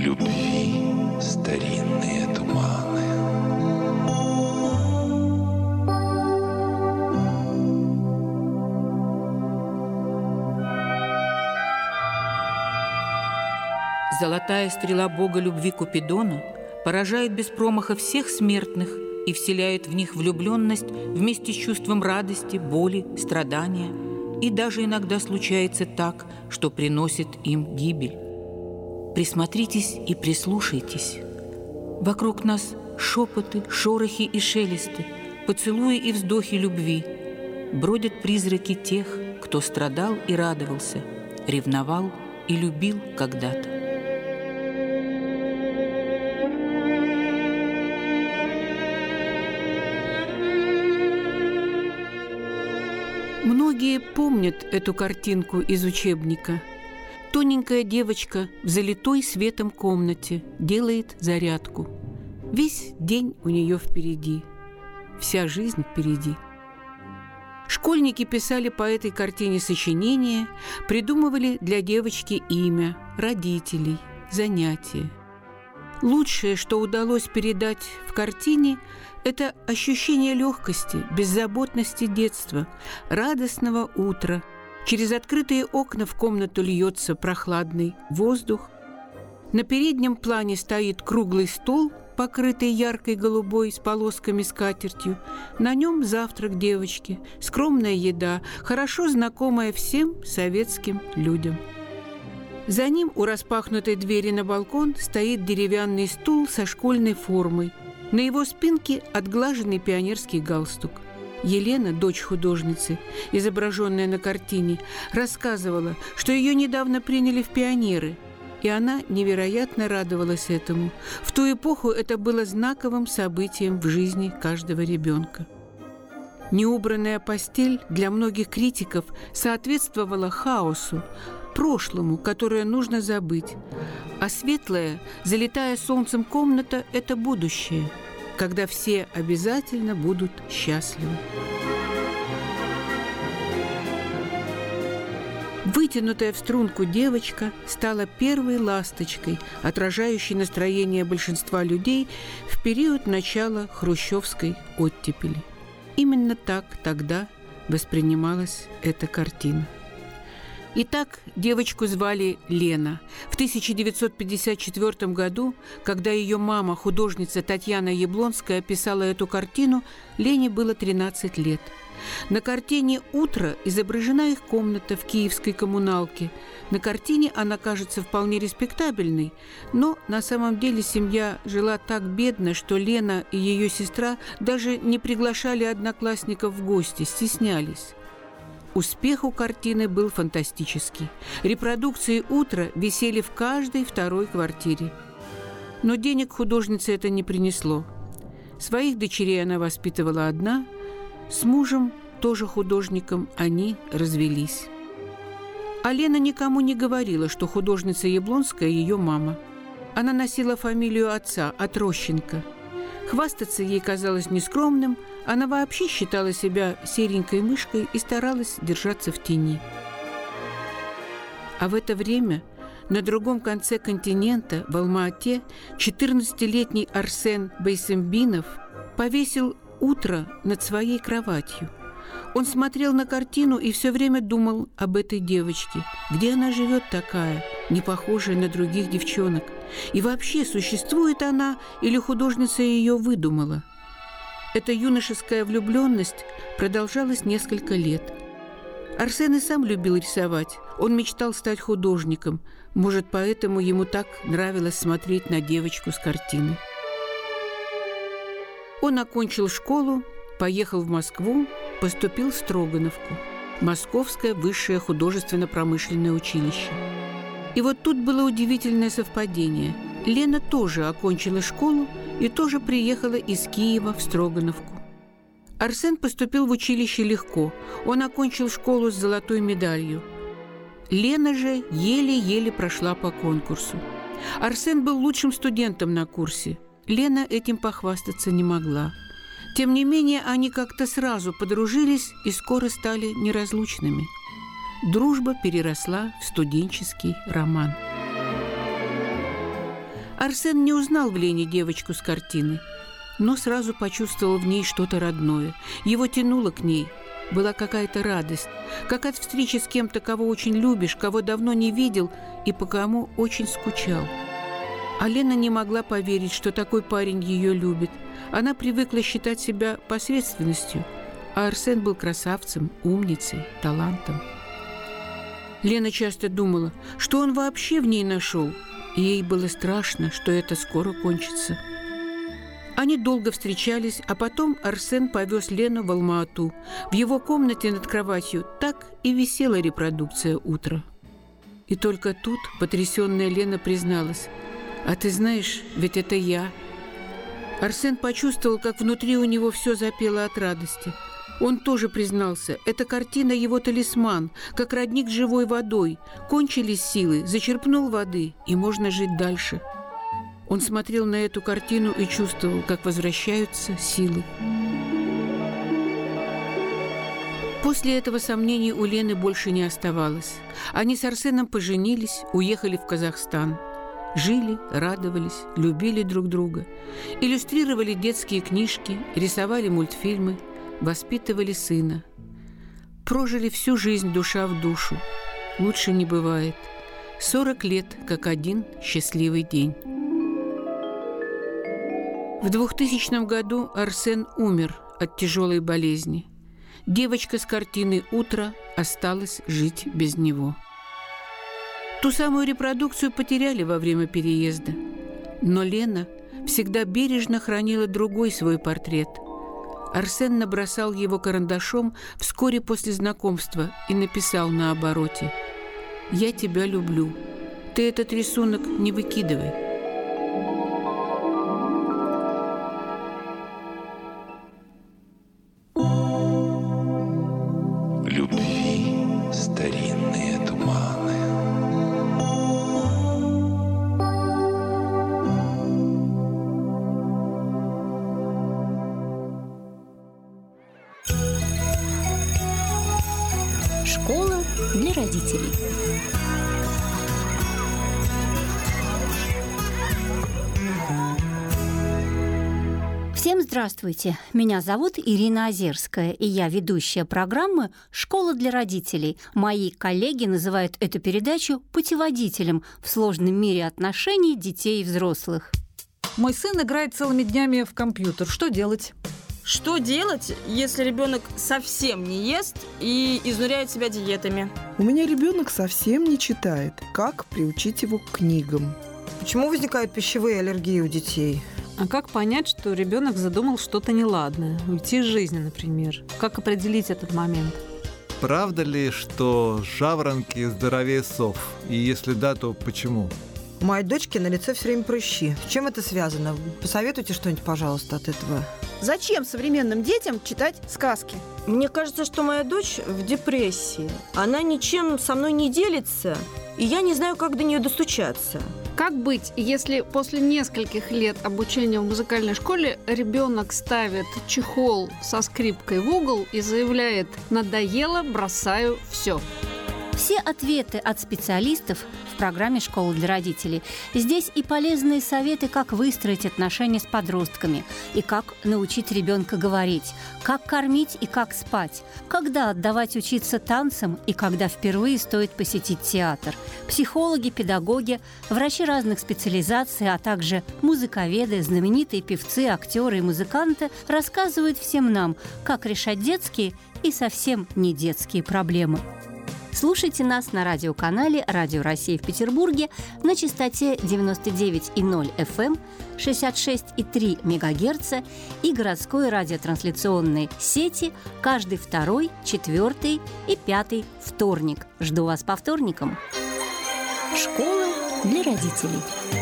любви старинные туманы. Золотая стрела бога любви Купидона поражает без промаха всех смертных и вселяет в них влюбленность вместе с чувством радости, боли, страдания. И даже иногда случается так, что приносит им гибель. Присмотритесь и прислушайтесь. Вокруг нас шепоты, шорохи и шелесты, поцелуи и вздохи любви. Бродят призраки тех, кто страдал и радовался, ревновал и любил когда-то. Многие помнят эту картинку из учебника. Тоненькая девочка в залитой светом комнате делает зарядку. Весь день у нее впереди, вся жизнь впереди. Школьники писали по этой картине сочинения, придумывали для девочки имя, родителей, занятия. Лучшее, что удалось передать в картине, это ощущение легкости, беззаботности детства, радостного утра. Через открытые окна в комнату льется прохладный воздух. На переднем плане стоит круглый стол, покрытый яркой голубой с полосками скатертью. На нем завтрак девочки, скромная еда, хорошо знакомая всем советским людям. За ним у распахнутой двери на балкон стоит деревянный стул со школьной формой. На его спинке отглаженный пионерский галстук. Елена, дочь художницы, изображенная на картине, рассказывала, что ее недавно приняли в пионеры, и она невероятно радовалась этому. В ту эпоху это было знаковым событием в жизни каждого ребенка. Неубранная постель для многих критиков соответствовала хаосу, прошлому, которое нужно забыть, а светлая, залитая солнцем комната – это будущее, когда все обязательно будут счастливы. Вытянутая в струнку девочка стала первой ласточкой, отражающей настроение большинства людей в период начала хрущевской оттепели. Именно так тогда воспринималась эта картина. Итак, девочку звали Лена. В 1954 году, когда ее мама, художница Татьяна Яблонская, писала эту картину, Лене было 13 лет. На картине «Утро» изображена их комната в киевской коммуналке. На картине она кажется вполне респектабельной, но на самом деле семья жила так бедно, что Лена и ее сестра даже не приглашали одноклассников в гости, стеснялись. Успех у картины был фантастический. Репродукции «Утра» висели в каждой второй квартире. Но денег художнице это не принесло. Своих дочерей она воспитывала одна. С мужем, тоже художником, они развелись. А Лена никому не говорила, что художница Яблонская – ее мама. Она носила фамилию отца, Отрощенко. Хвастаться ей казалось нескромным, она вообще считала себя серенькой мышкой и старалась держаться в тени. А в это время на другом конце континента, в Алма-Ате, 14-летний Арсен Байсембинов повесил «Утро» над своей кроватью. Он смотрел на картину и все время думал об этой девочке. Где она живет такая, не похожая на других девчонок? И вообще, существует она или художница ее выдумала? Эта юношеская влюбленность продолжалась несколько лет. Арсен и сам любил рисовать. Он мечтал стать художником. Может, поэтому ему так нравилось смотреть на девочку с картины. Он окончил школу, поехал в Москву, поступил в Строгановку, Московское высшее художественно-промышленное училище. И вот тут было удивительное совпадение. Лена тоже окончила школу и тоже приехала из Киева в Строгановку. Арсен поступил в училище легко. Он окончил школу с золотой медалью. Лена же еле-еле прошла по конкурсу. Арсен был лучшим студентом на курсе. Лена этим похвастаться не могла. Тем не менее, они как-то сразу подружились и скоро стали неразлучными. Дружба переросла в студенческий роман. Арсен не узнал в Лене девочку с картины, но сразу почувствовал в ней что-то родное. Его тянуло к ней. Была какая-то радость, как от встречи с кем-то, кого очень любишь, кого давно не видел и по кому очень скучал. А Лена не могла поверить, что такой парень ее любит. Она привыкла считать себя посредственностью, а Арсен был красавцем, умницей, талантом. Лена часто думала, что он вообще в ней нашел, и ей было страшно, что это скоро кончится. Они долго встречались, а потом Арсен повез Лену в Алма-Ату. В его комнате над кроватью так и висела репродукция «Утро». И только тут потрясенная Лена призналась: «А ты знаешь, ведь это я». Арсен почувствовал, как внутри у него все запело от радости. Он тоже признался, эта картина его талисман, как родник с живой водой. Кончились силы, зачерпнул воды, и можно жить дальше. Он смотрел на эту картину и чувствовал, как возвращаются силы. После этого сомнений у Лены больше не оставалось. Они с Арсеном поженились, уехали в Казахстан. Жили, радовались, любили друг друга. Иллюстрировали детские книжки, рисовали мультфильмы, воспитывали сына. Прожили всю жизнь душа в душу. Лучше не бывает. 40 лет, как один счастливый день. В 2000 году Арсен умер от тяжелой болезни. Девочка с картины «Утро» осталась жить без него. Ту самую репродукцию потеряли во время переезда. Но Лена всегда бережно хранила другой свой портрет. Арсен набросал его карандашом вскоре после знакомства и написал на обороте: «Я тебя люблю. Ты этот рисунок не выкидывай». Любви старинные туманы. Школа для родителей. Всем здравствуйте! Меня зовут Ирина Озерская, и я ведущая программы «Школа для родителей». Мои коллеги называют эту передачу путеводителем в сложном мире отношений детей и взрослых. Мой сын играет целыми днями в компьютер. Что делать? Что делать, если ребенок совсем не ест и изнуряет себя диетами? У меня ребенок совсем не читает. Как приучить его к книгам? Почему возникают пищевые аллергии у детей? А как понять, что ребенок задумал что-то неладное? Уйти из жизни, например. Как определить этот момент? Правда ли, что жаворонки здоровее сов? И если да, то почему? У моей дочки на лице все время прыщи. С чем это связано? Посоветуйте что-нибудь, пожалуйста, от этого. Зачем современным детям читать сказки? Мне кажется, что моя дочь в депрессии. Она ничем со мной не делится, и я не знаю, как до нее достучаться. Как быть, если после нескольких лет обучения в музыкальной школе ребенок ставит чехол со скрипкой в угол и заявляет: «Надоело, бросаю все»? Все ответы от специалистов в программе «Школа для родителей». Здесь и полезные советы, как выстроить отношения с подростками, и как научить ребенка говорить, как кормить и как спать, когда отдавать учиться танцам и когда впервые стоит посетить театр. Психологи, педагоги, врачи разных специализаций, а также музыковеды, знаменитые певцы, актеры и музыканты рассказывают всем нам, как решать детские и совсем не детские проблемы. Слушайте нас на радиоканале «Радио России» в Петербурге на частоте 99,0 FM, 66,3 МГц и городской радиотрансляционной сети каждый второй, четвертый и пятый вторник. Жду вас по вторникам. Школа для родителей.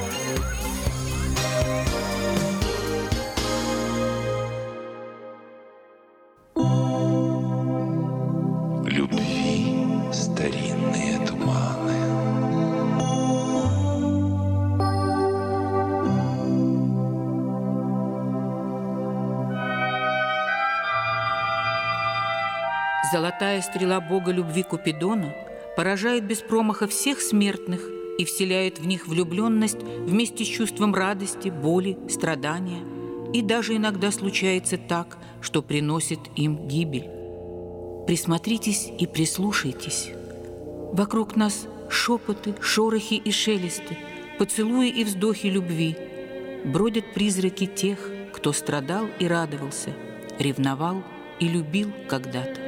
Любви старинные туманы. Золотая стрела бога любви Купидона поражает без промаха всех смертных и вселяет в них влюбленность вместе с чувством радости, боли, страдания. И даже иногда случается так, что приносит им гибель. Присмотритесь и прислушайтесь. Вокруг нас шепоты, шорохи и шелесты, поцелуи и вздохи любви. Бродят призраки тех, кто страдал и радовался, ревновал и любил когда-то.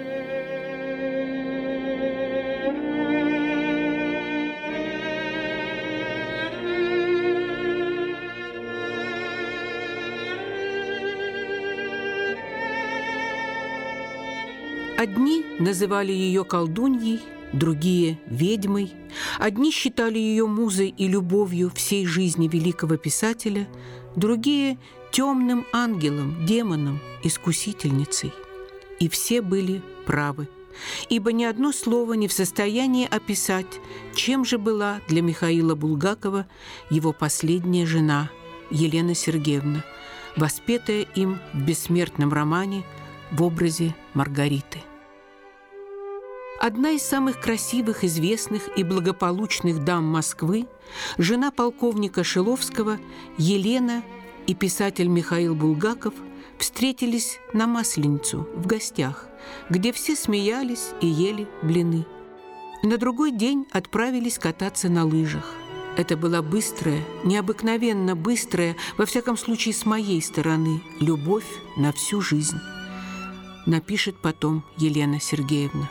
Одни называли ее колдуньей, другие – ведьмой. Одни считали ее музой и любовью всей жизни великого писателя, другие – темным ангелом, демоном, искусительницей. И все были правы, ибо ни одно слово не в состоянии описать, чем же была для Михаила Булгакова его последняя жена Елена Сергеевна, воспетая им в бессмертном романе в образе Маргариты. Одна из самых красивых, известных и благополучных дам Москвы, жена полковника Шиловского, Елена и писатель Михаил Булгаков встретились на Масленицу в гостях, где все смеялись и ели блины. На другой день отправились кататься на лыжах. Это была быстрая, необыкновенно быстрая, во всяком случае с моей стороны, любовь на всю жизнь, напишет потом Елена Сергеевна.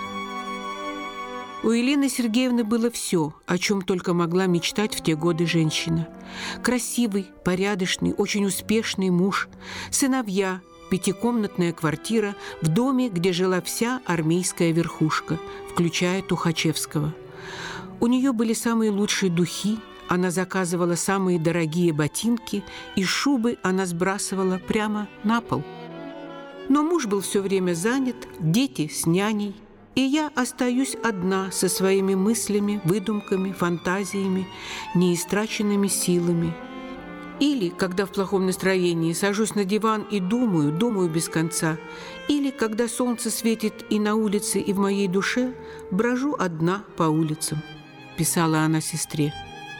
У Елены Сергеевны было все, о чем только могла мечтать в те годы женщина. Красивый, порядочный, очень успешный муж, сыновья, пятикомнатная квартира в доме, где жила вся армейская верхушка, включая Тухачевского. У нее были самые лучшие духи, она заказывала самые дорогие ботинки, и шубы она сбрасывала прямо на пол. Но муж был все время занят, дети с няней, и я остаюсь одна со своими мыслями, выдумками, фантазиями, неистраченными силами. Или, когда в плохом настроении, сажусь на диван и думаю без конца. Или, когда солнце светит и на улице, и в моей душе, брожу одна по улицам, писала она сестре.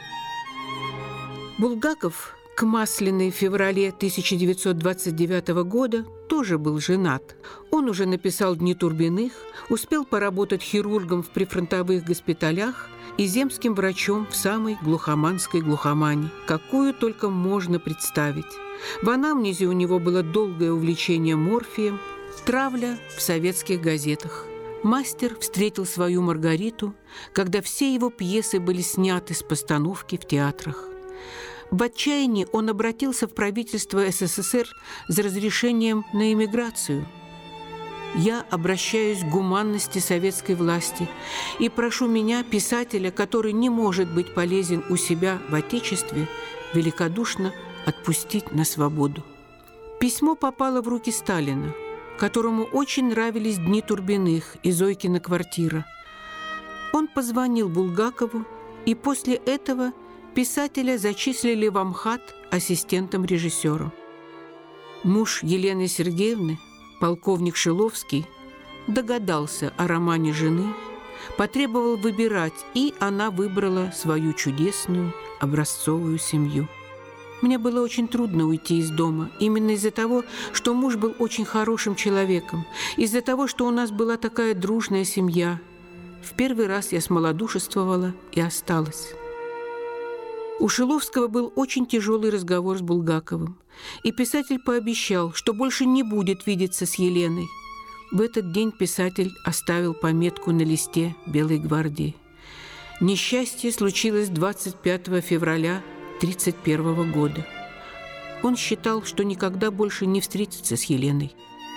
Булгаков к Масляной в феврале 1929 года тоже был женат. Он уже написал «Дни Турбиных», успел поработать хирургом в прифронтовых госпиталях и земским врачом в самой глухоманской глухомане, какую только можно представить. В анамнезе у него было долгое увлечение морфием, травля в советских газетах. Мастер встретил свою Маргариту, когда все его пьесы были сняты с постановки в театрах. В отчаянии он обратился в правительство СССР за разрешением на эмиграцию. «Я обращаюсь к гуманности советской власти и прошу меня, писателя, который не может быть полезен у себя в Отечестве, великодушно отпустить на свободу». Письмо попало в руки Сталина, которому очень нравились «Дни Турбиных» и Зойкина квартира. Он позвонил Булгакову, и после этого писателя зачислили в Амхат ассистентом режиссера. Муж Елены Сергеевны, полковник Шиловский, догадался о романе жены, потребовал выбирать, и она выбрала свою чудесную образцовую семью. Мне было очень трудно уйти из дома, именно из-за того, что муж был очень хорошим человеком, из-за того, что у нас была такая дружная семья. В первый раз я смолодушествовала и осталась. У Шиловского был очень тяжелый разговор с Булгаковым, и писатель пообещал, что больше не будет видеться с Еленой. В этот день писатель оставил пометку на листе Белой гвардии. Несчастье случилось 25 февраля 1931 года. Он считал, что никогда больше не встретится с Еленой.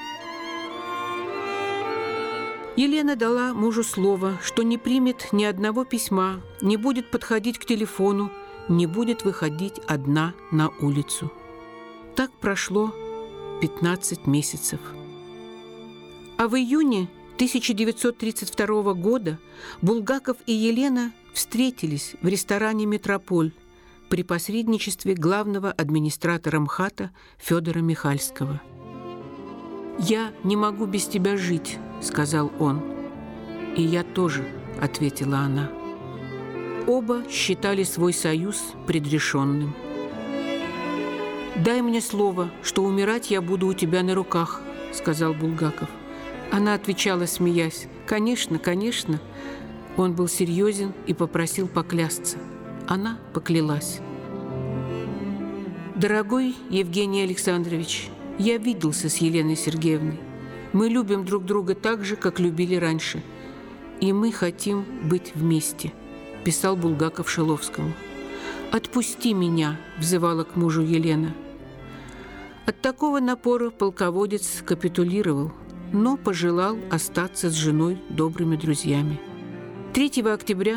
Елена дала мужу слово, что не примет ни одного письма, не будет подходить к телефону, не будет выходить одна на улицу. Так прошло 15 месяцев. А в июне 1932 года Булгаков и Елена встретились в ресторане «Метрополь» при посредничестве главного администратора МХАТа Федора Михальского. «Я не могу без тебя жить», — сказал он. «И я тоже», — ответила она. Оба считали свой союз предрешенным. «Дай мне слово, что умирать я буду у тебя на руках», – сказал Булгаков. Она отвечала, смеясь: «Конечно, конечно». Он был серьезен и попросил поклясться. Она поклялась. «Дорогой Евгений Александрович, я виделся с Еленой Сергеевной. Мы любим друг друга так же, как любили раньше. И мы хотим быть вместе», – писал Булгаков Шиловскому. «Отпусти меня», – взывала к мужу Елена. От такого напора полководец капитулировал, но пожелал остаться с женой добрыми друзьями. 3 октября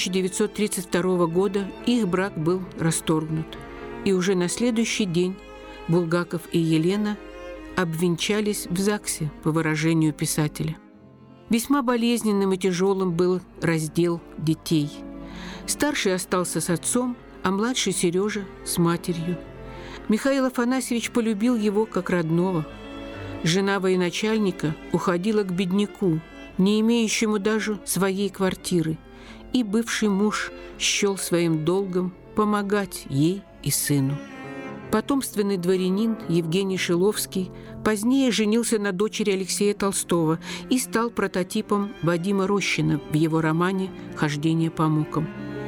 1932 года их брак был расторгнут, и уже на следующий день Булгаков и Елена обвенчались в ЗАГСе, по выражению писателя. Весьма болезненным и тяжелым был раздел детей. Старший остался с отцом, а младший Сережа с матерью. Михаил Афанасьевич полюбил его как родного. Жена военачальника уходила к бедняку, не имеющему даже своей квартиры, и бывший муж счел своим долгом помогать ей и сыну. Потомственный дворянин Евгений Шиловский позднее женился на дочери Алексея Толстого и стал прототипом Вадима Рощина в его романе «Хождение по мукам».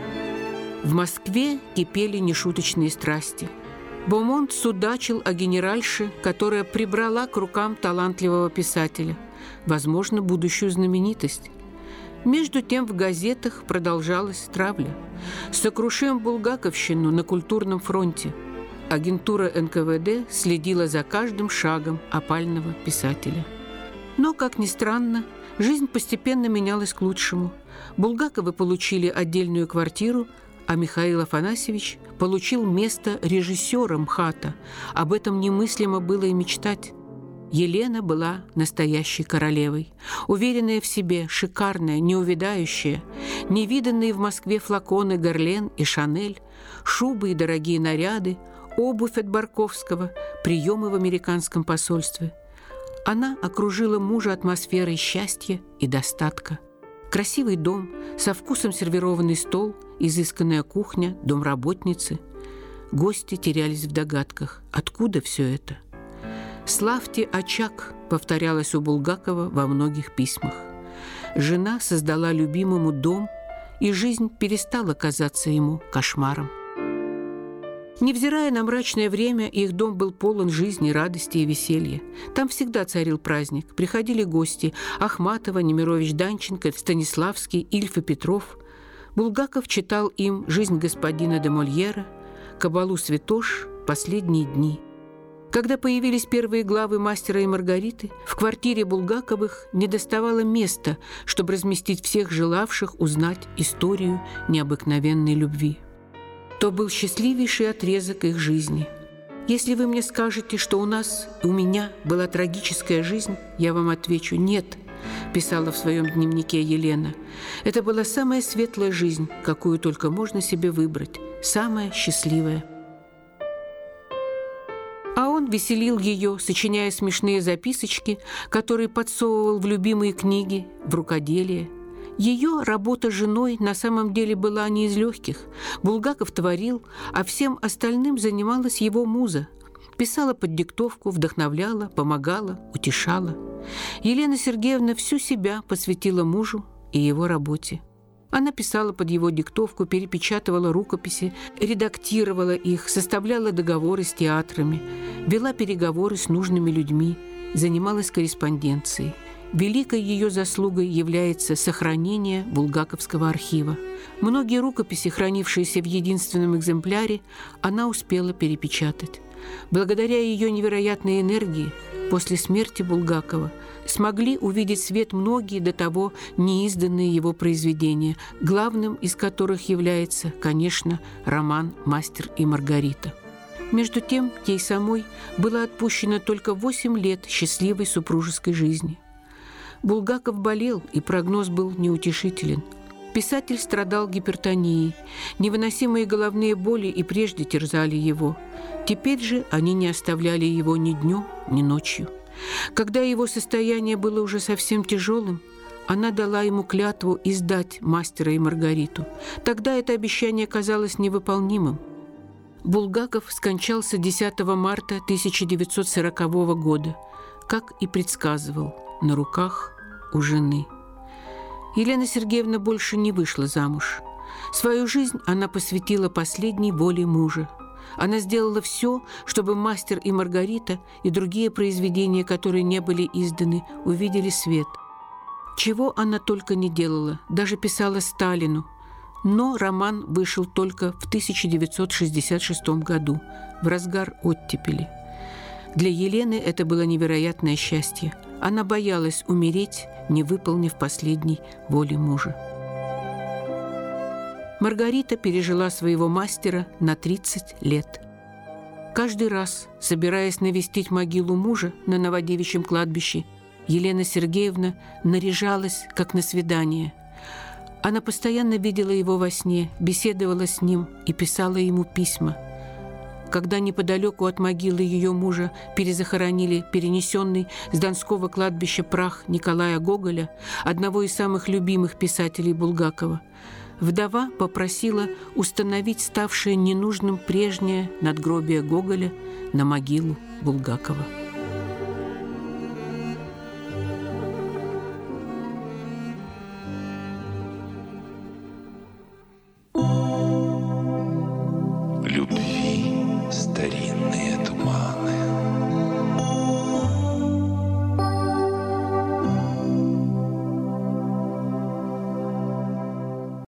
В Москве кипели нешуточные страсти. Бомонт судачил о генеральше, которая прибрала к рукам талантливого писателя, возможно, будущую знаменитость. Между тем в газетах продолжалась травля. Сокрушим булгаковщину на культурном фронте. Агентура НКВД следила за каждым шагом опального писателя. Но, как ни странно, жизнь постепенно менялась к лучшему. Булгаковы получили отдельную квартиру, а Михаил Афанасьевич получил место режиссера МХАТа. Об этом немыслимо было и мечтать. Елена была настоящей королевой, уверенная в себе, шикарная, неувядающая, невиданные в Москве флаконы Герлен и Шанель, шубы и дорогие наряды, обувь от Барковского, приемы в американском посольстве. Она окружила мужа атмосферой счастья и достатка. Красивый дом, со вкусом сервированный стол, изысканная кухня, домработницы. Гости терялись в догадках. Откуда все это? «Славьте очаг», повторялось у Булгакова во многих письмах. Жена создала любимому дом, и жизнь перестала казаться ему кошмаром. Невзирая на мрачное время, их дом был полон жизни, радости и веселья. Там всегда царил праздник. Приходили гости – Ахматова, Немирович-Данченко, Станиславский, Ильф и Петров. Булгаков читал им «Жизнь господина де Мольера», «Кабалу Святош», «Последние дни». Когда появились первые главы «Мастера и Маргариты», в квартире Булгаковых недоставало места, чтобы разместить всех желавших узнать историю необыкновенной любви. То был счастливейший отрезок их жизни. Если вы мне скажете, что у нас и у меня была трагическая жизнь, я вам отвечу «нет», писала в своем дневнике Елена. Это была самая светлая жизнь, какую только можно себе выбрать, самая счастливая. А он веселил ее, сочиняя смешные записочки, которые подсовывал в любимые книги, в рукоделие. Ее работа с женой на самом деле была не из легких. Булгаков творил, а всем остальным занималась его муза. Писала под диктовку, вдохновляла, помогала, утешала. Елена Сергеевна всю себя посвятила мужу и его работе. Она писала под его диктовку, перепечатывала рукописи, редактировала их, составляла договоры с театрами, вела переговоры с нужными людьми, занималась корреспонденцией. Великой ее заслугой является сохранение булгаковского архива. Многие рукописи, хранившиеся в единственном экземпляре, она успела перепечатать. Благодаря ее невероятной энергии после смерти Булгакова смогли увидеть свет многие до того неизданные его произведения, главным из которых является, конечно, роман «Мастер и Маргарита». Между тем, ей самой было отпущено только 8 лет счастливой супружеской жизни. Булгаков болел, и прогноз был неутешителен. Писатель страдал гипертонией. Невыносимые головные боли и прежде терзали его. Теперь же они не оставляли его ни днем, ни ночью. Когда его состояние было уже совсем тяжелым, Она дала ему клятву издать «Мастера и Маргариту». Тогда это обещание казалось невыполнимым. Булгаков скончался 10 марта 1940 года, как и предсказывал, на руках у жены. Елена Сергеевна больше не вышла замуж. Свою жизнь она посвятила последней воле мужа. Она сделала все, чтобы «Мастер и Маргарита» и другие произведения, которые не были изданы, увидели свет. Чего она только не делала, даже писала Сталину. Но роман вышел только в 1966 году, в разгар оттепели. Для Елены это было невероятное счастье. Она боялась умереть, не выполнив последней воли мужа. Маргарита пережила своего мастера на 30 лет. Каждый раз, собираясь навестить могилу мужа на Новодевичьем кладбище, Елена Сергеевна наряжалась, как на свидание. Она постоянно видела его во сне, беседовала с ним и писала ему письма. Когда неподалеку от могилы ее мужа перезахоронили перенесенный с Донского кладбища прах Николая Гоголя, одного из самых любимых писателей Булгакова, вдова попросила установить ставшее ненужным прежнее надгробие Гоголя на могилу Булгакова.